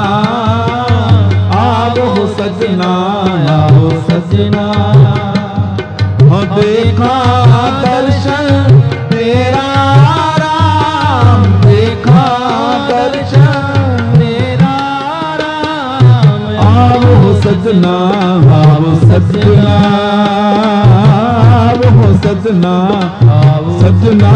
ਆਵੋ ਸੱਜਣਾ ਆਵੋ ਸੱਜਣਾ। ਹੋ ਦੇਖਾਂ ਦਰਸ਼ਨ ਤੇਰਾ ਰਾਮ। ਦੇਖਾਂ ਦਰਸ਼ਨ ਤੇਰਾ ਰਾਮ। ਆਵੋ ਸੱਜਣਾ ਆਵੋ ਸੱਜਣਾ ਆਵੋ ਸੱਜਣਾ ਆਵੋ ਸੱਜਣਾ।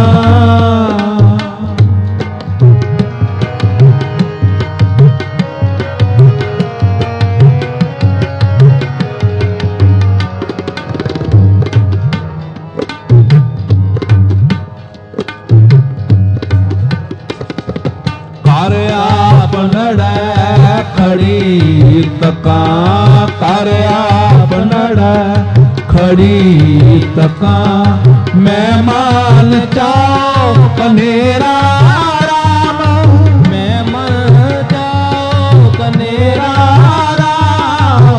ਕਰ ਆਪਣੜੈ ਖੜੀ ਤਕਾਂ। ਕਰ ਆਪਣੜੈ ਖੜੀ ਤਕਾਂ। ਮਹਿਮਾਨ ਚਾਓ ਕਨੇਰਾ ਰਾਮ। ਮਹਿਮਾਨ ਚਾਓ ਕਨੇਰਾ ਰਾਮ।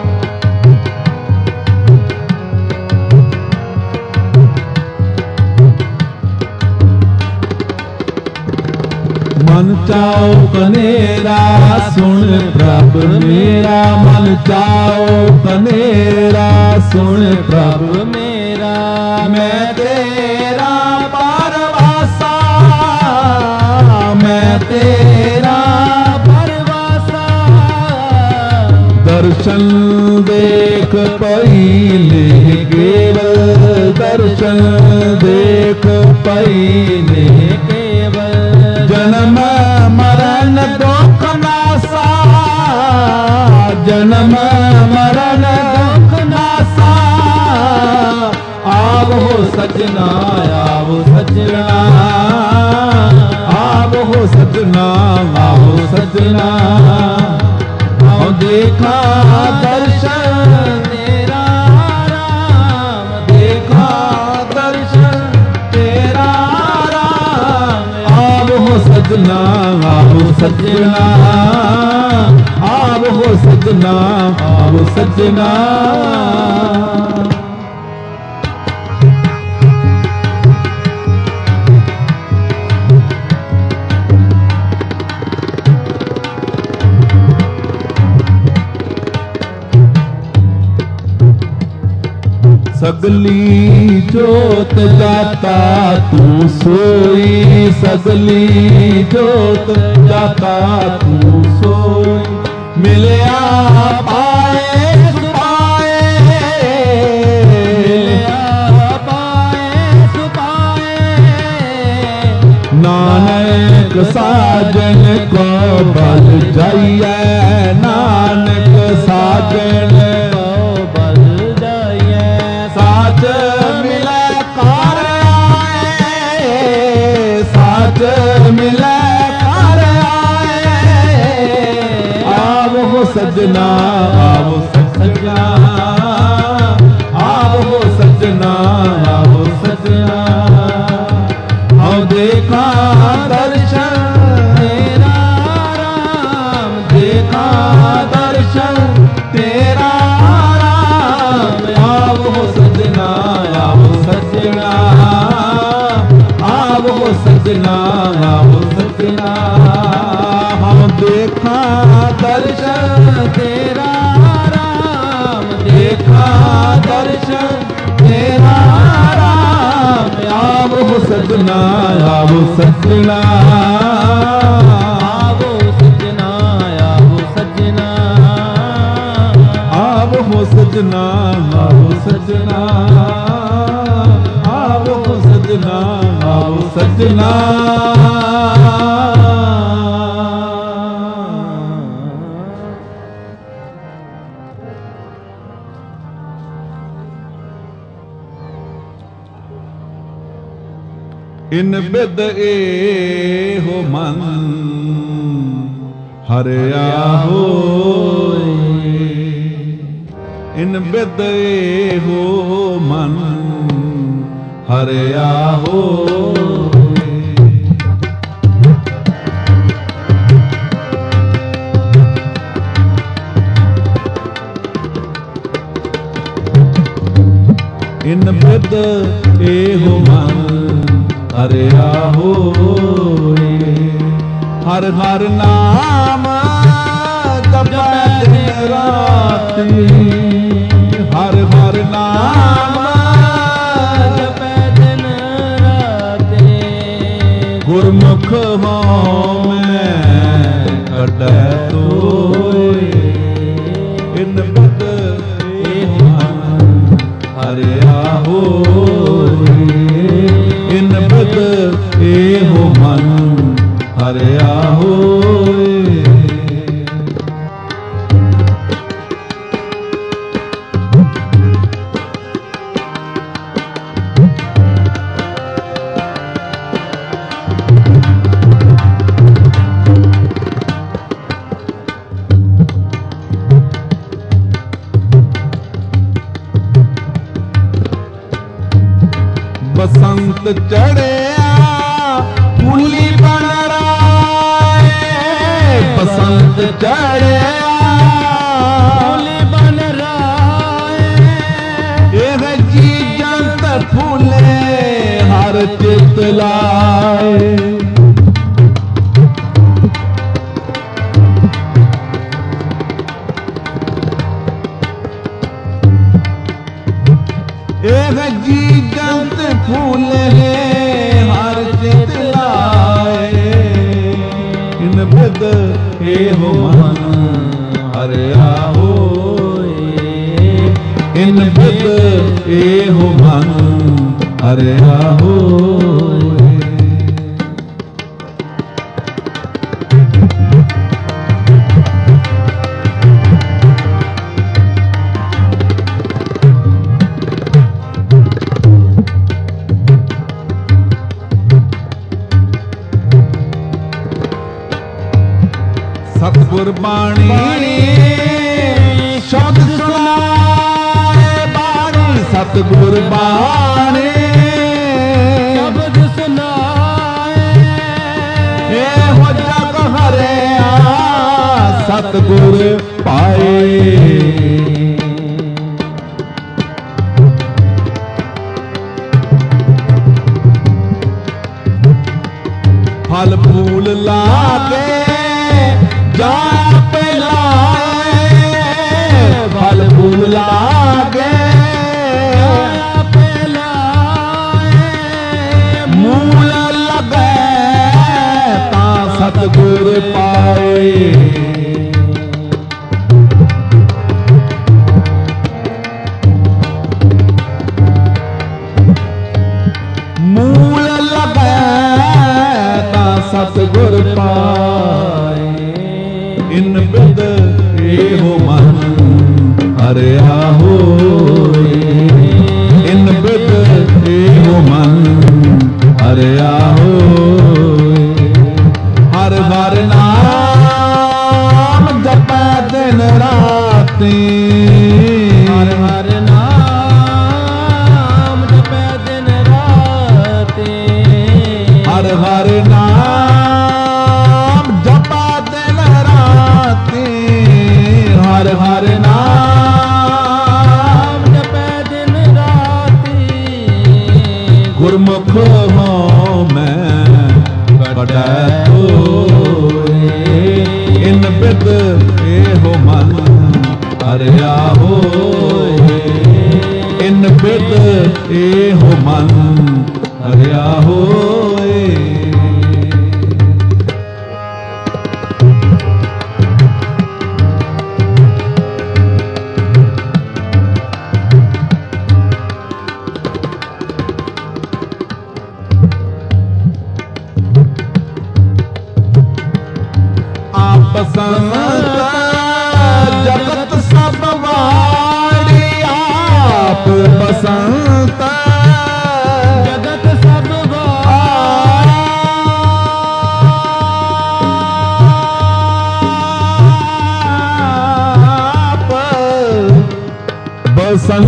ਮਨ ਚਾਓ ਕਨੇਰਾ ਸੁਣ ਪ੍ਰਭ ਮੇਰਾ। ਮਨ ਚਾਓ ਕਨੇਰਾ ਸੁਣ ਪ੍ਰਭ ਮੇਰਾ। ਮੈਂ ਤੇਰਾ ਪਰਵਾਸਾ। ਮੈਂ ਤੇਰਾ ਪਰਵਾਸਾ। ਦਰਸ਼ਨ ਦੇਖ ਪਈ ਨੇ ਕੇਵਲ। ਦਰਸ਼ਨ ਦੇਖ ਪਈ ਨੇ ਕੇਵਲ। ਜਨਮ ਮਰਨ ਦੁਖ ਨਾਸਾ। ਜਨਮ ਮਰਨ ਦੁਖ ਨਾਸਾ। ਆਵੋ ਸਜਣਾ ਆਵੋ ਸਜਣਾ ਆਵੋ ਸਜਣਾ ਆਵੋ ਸਜਣਾ। ਆਓ ਦੇਖਾਂ ਦਰਸ਼ਨ ਤੇਰਾ ਰਾਮ। ਦੇਖਾਂ ਦਰਸ਼ਨ ਤੇਰਾ ਰਾਮ। ਆਵੋ ਸਜਣਾ ਆਵੋ ਸਜਣਾ ਆਵੋ ਸਜਣਾ ਆਵੋ ਸਜਣਾ। सगली जोत जाता तू सोई। सगली जोत जाता तू सोई। मिलया पाए सुपाए। मिलया पाए सुपाए। नानक साजन को बल जाइए। नानक साजन मिले कर आए। आवो सजना आवो सजना आवो सजना आवो सजना। आओ देखा दर्शन तेरा सजना आओ सजना हम देखा दर्शन तेरा राम देखा दर्शन तेरा राम आओ सजना आओ सजना आवो सजना आवो सजना आवो सजना आओ सजना आवो सजना आओ सजना इन बिद ए हो मन हरिया होए इन बिद ए हो मन हरिया होए इन बिद ए हो मन हरिया होए हर हर नाम जपै दिन राति हर हर नाम जपै दिन राति गुरमुख हो मैं कटै तोए इन बिद ए मन हरिया होए इन बिद ए हो मन हरिया होए बसंत चढ़िया फूली बन राए बसंत चढ़िया फूली बन राए एह जी जंत फूले हर चित लाए एह जी जंत फूल है हर चित लाए इन बिद ए हो मन हरिया होए इन बिद ए हो मन हरिया होए सतगुर बाणी शब्द सुनाए बाणी सतगुर बाणी शब्द सुनाए हे हो जग हरिया सतगुर पाए फल फूल लागे जाप लाए फल फूल लागे जाप लाए मूल लगे ता सतगुर पाए मूल लगे ता सतगुर पाए इन बिद ए हो मन हरिया होए इन बिद ए हो मन हरिया होए हर हर नाम जपै दिन राति हर हर नाम जपै दिन राति हर हर नाम जपै दिन राति हर हर नाम जपै दिन राति गुरमुख हो मैं ਕੱਢੈ ਹੋਏ। ਇਨ ਬਿਦ ਇਹੋ ਮਨ ਹਰਿਆ ਹੋਏ। ਇਨ ਬਿਦ ਇਹੋ ਮਨ ਹਰਿਆ ਹੋਏ। ਬਸੰਤ ਜਗਤ ਸਭ ਵਾੜੀ ਆਪ ਬਸੰਤ ਜਗਤ ਸਭ ਵਾੜੀ ਆਪ ਬਸੰਤ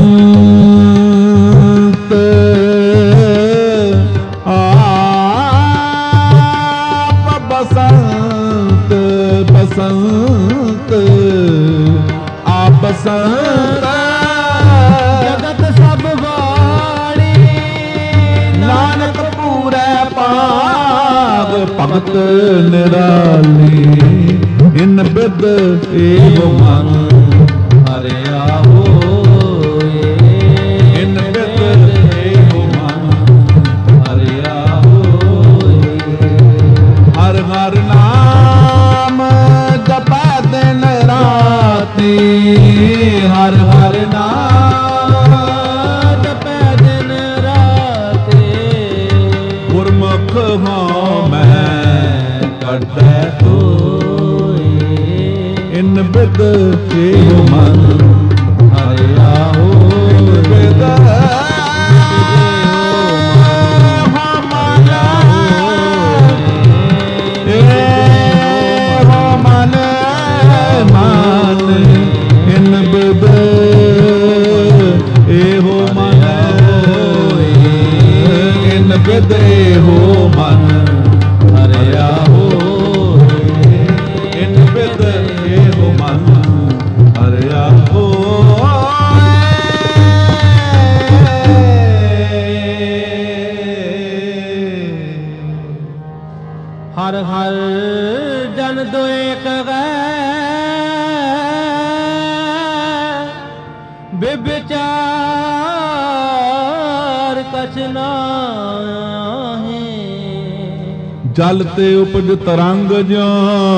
ਆਪ ਬਸੰਤ ਬਸੰਤ ਆਪ ਬਸੰਤ ਜਗਤ ਸਭ ਵਾੜੀ ਨਾਨਕ ਪੂਰੈ ਭਾਗ ਭਗਤ ਨਿਰਾਲੀ। ਇਨ ਬਿਦ ਇਹੋ ਮਨ ਹਰਿਆ ਹੋਏ। ਇਨ ਬਿਦ ਇਹੋ ਮਨ ਹਰਿਆ ਹੋਏ। ਹਰ ਹਰ ਨਾਮ ਜਪੈ ਦਿਨ ਰਾਤੀ। ਹਰ ਹਰ ਨਾਮ ਜਪੈ ਦਿਨ ਰਾਤੀ। ਗੁਰਮੁਖ ਹਾਂ ਮੈਂ ਕੱਢੈ ਹੋਏ। ਇਨ ਬਿਦ ਇਹੋ ਮਨ ਹਰਿਆ ਹੋਏ। ਬਿਦ ਬਿਦ ਇਹੋ ਮਨ ਹਰਿਆ ਹੋਏ। ਇਨ ਬਿਦ ਇਹੋ ਮਨ ਹਰਿਆ ਹੋਏ। ਹਰ ਹਰ ਜਨ ਦੋਇਕ ਗੈ ਬਿਬਚਾਰ ਕਛ ਨਾਹੀ। ਜਲ ਤੇ ਉਪਜ ਤਰੰਗ ਜਿਉ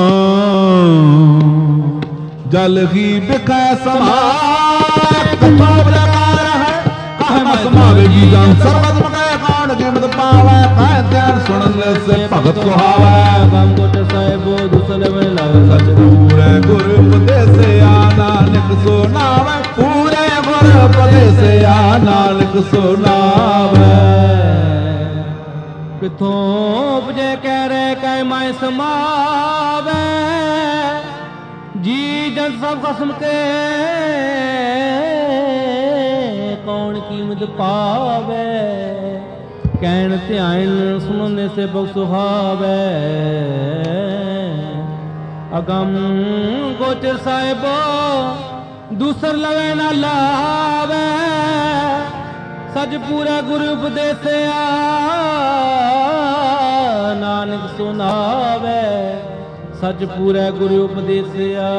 ਜਲ ਹੀ ਬਿਖੈ ਸਮਾਇ। ਕਥਾ ਪ੍ਰਕਾਰ ਹੈ ਕਾਹ ਨ ਸਮਾਵੇਗੀ ਜਨ ਸਰਬਤ ਮਗੈ ਕਾਣ ਜਿਮਤ ਪਾਵੈ। ਕਹਿ ਧਿਆਨ ਸੁਣਨ ਸੇ ਭਗਤ ਸੁਹਾਵੈ। ਗਮ ਗੁਟ ਸਾਹਿਬੋ ਦੁਸਲ ਬਨ ਲਾਵੇ ਸਚ ਪੂਰੇ ਗੁਰ ਉਪਦੇਸਿਆ ਨਾਨਕ ਸੋ ਨਾਵੈ। ਪੂਰੇ ਗੁਰ ਉਪਦੇਸਿਆ ਨਾਨਕ ਸੋ ਨਾਵੈ। ਕਿਥੋਂ ਉਪਜੇ ਕਹਿ ਰੇ ਕਹਿ ਮੈਂ ਸਮਾਵੈ। ਜੀ ਜਨ ਸਭ ਖਸਮ ਕੇ ਕੌਣ ਕੀਮਤ ਪਾਵੇ। ਕਹਿਣ ਧਿਆਨ ਸੁਣਨ ਸੇ ਬਹੁ ਸੁਹਾਵੈ। ਅਗਮ ਗੋਚਰ ਸਾਹਿਬੋ ਦੂਸਰ ਲਵੇ ਨਾ ਲਾਵੇ। ਸਜ ਪੂਰਾ ਗੁਰੂ ਉਪਦੇਸਿਆ ਨਾਨਕ ਸੁਨਾਵੇ। ਸਚ ਪੂਰਾ ਗੁਰੂ ਉਪਦੇਸਿਆ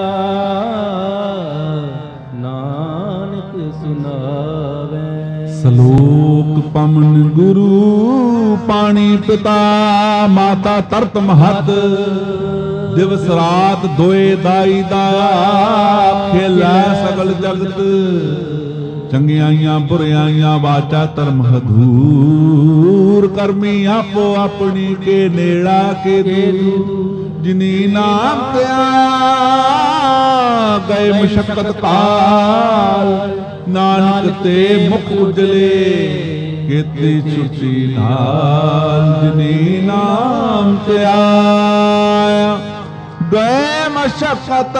ਨਾਨਕ ਸੁਨਾਵੇ। ਸਲੋਕ ਪਮਨ ਗੁਰੂ ਪਾਣੀ ਪਿਤਾ ਮਾਤਾ ਤਰਤ ਮਹਦ। ਦਿਵਸ ਰਾਤ ਦੋਏ ਦਾਈ ਦਾਇਆ ਖੇਲੈ ਸਗਲ ਜਗਤ। ਚੰਗਿਆਈਆਂ ਬੁਰਿਆਈਆਂ ਵਾਚਾ ਧਰਮ ਹਦੂਰ। ਕਰਮੀ ਆਪੋ ਆਪਣੀ ਕੇ ਨੇੜਾ ਕੇ ਦੂਰ। ਜਿਨੀ ਨਾਮ ਧਿਆ ਗਏ ਮਸ਼ਕਤ ਕਾਲ। ਨਾਨਕ ਤੇ ਮੁਖ ਉਜਲੇ ਕੀਤੀ ਛੁੱਟੀ ਨਾਲ। ਜਿਨੀ ਨਾਮ ਧਿਆ ਗਏ ਮਸ਼ਕਤ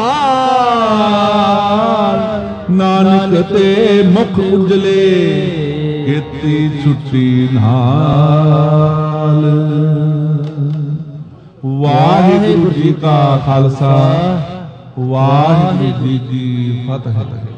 ਕਾਲ। ਨਾਨਕ ਤੇ ਮੁਖ ਉਜਲੇ ਕੀਤੀ ਛੁੱਟੀ ਨਾਲ। ਵਾਹਿਗੁਰੂ ਜੀ ਕਾ ਖਾਲਸਾ ਵਾਹਿਗੁਰੂ ਜੀ ਕੀ ਫਤਿਹ।